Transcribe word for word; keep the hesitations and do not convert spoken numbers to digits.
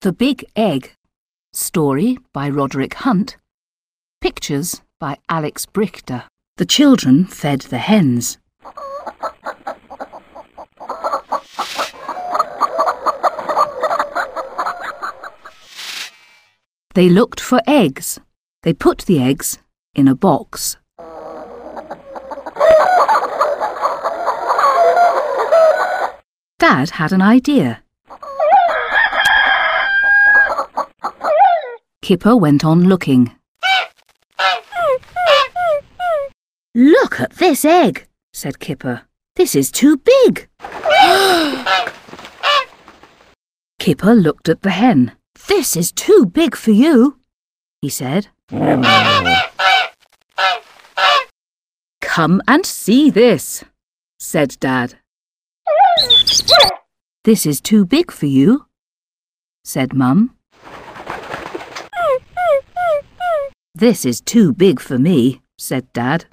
The Big Egg. Story by Roderick Hunt. Pictures by Alex Brichter. The children fed the hens. They looked for eggs. They put the eggs in a box. Dad had an idea. Kipper went on looking. "Look at this egg," said Kipper. "This is too big." Kipper looked at the hen. "This is too big for you," he said. "Come and see this," said Dad. "This is too big for you," said Mum. "This is too big for me," said Dad.